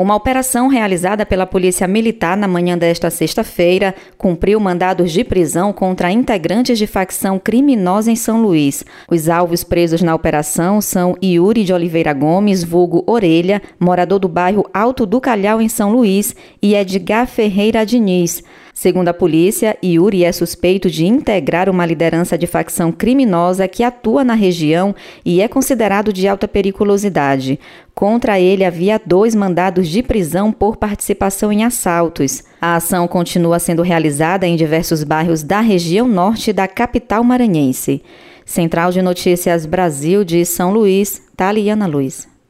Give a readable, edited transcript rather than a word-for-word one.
Uma operação realizada pela Polícia Militar na manhã desta sexta-feira cumpriu mandados de prisão contra integrantes de facção criminosa em São Luís. Os alvos presos na operação são Yuri de Oliveira Gomes, vulgo Orelha, morador do bairro Alto do Calhau, em São Luís, e Edgar Ferreira Diniz. Segundo a polícia, Yuri é suspeito de integrar uma liderança de facção criminosa que atua na região e é considerado de alta periculosidade. Contra ele havia 2 mandados de prisão por participação em assaltos. A ação continua sendo realizada em diversos bairros da região norte da capital maranhense. Central de Notícias Brasil de São Luís, Taliana Luiz.